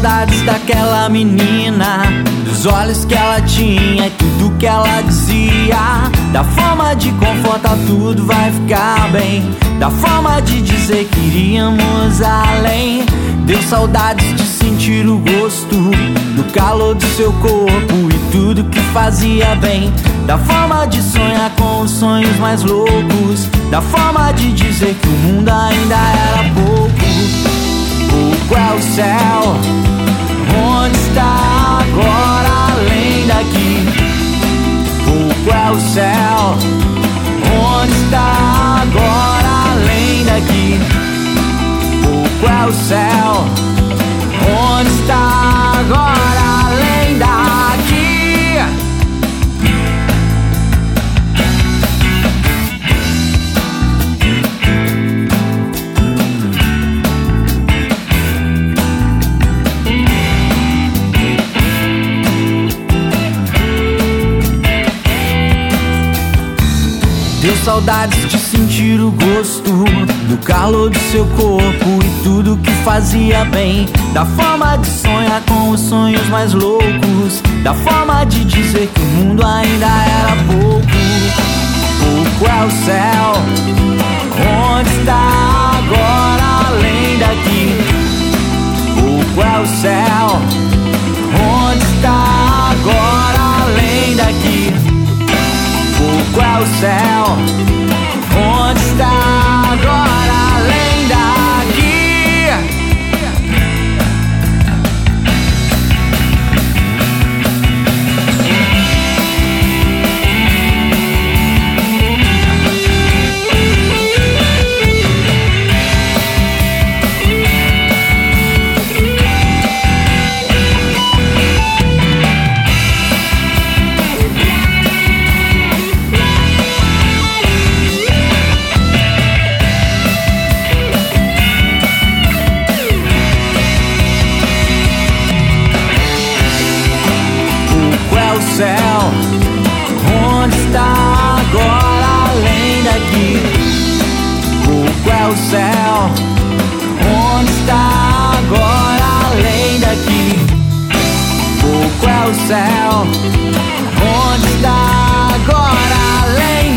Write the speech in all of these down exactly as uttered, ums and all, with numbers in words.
saudades daquela menina, dos olhos que ela tinha e tudo que ela dizia, da forma de confortar tudo vai ficar bem, da forma de dizer que iríamos além. Deu saudades de sentir o gosto do calor do seu corpo e tudo que fazia bem, da forma de sonhar com os sonhos mais loucos, da forma de dizer que o mundo ainda era pouco. Pouco é o céu, onde está agora além daqui? Pouco é o céu, onde está agora além daqui? Pouco é o céu, onde está agora além daqui? Deu saudades de sentir o gosto do calor do seu corpo e tudo que fazia bem, da forma de sonhar com os sonhos mais loucos, da forma de dizer que o mundo ainda era pouco. Pouco é o céu, onde está agora além daqui? Pouco é o céu, onde está agora além daqui? Pouco é o céu, onde está agora além daqui? Céu, onde está agora além daqui? Pouco é o céu, onde está agora além daqui? Pouco é o céu, onde está agora além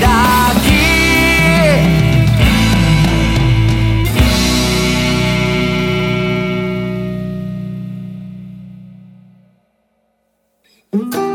daqui?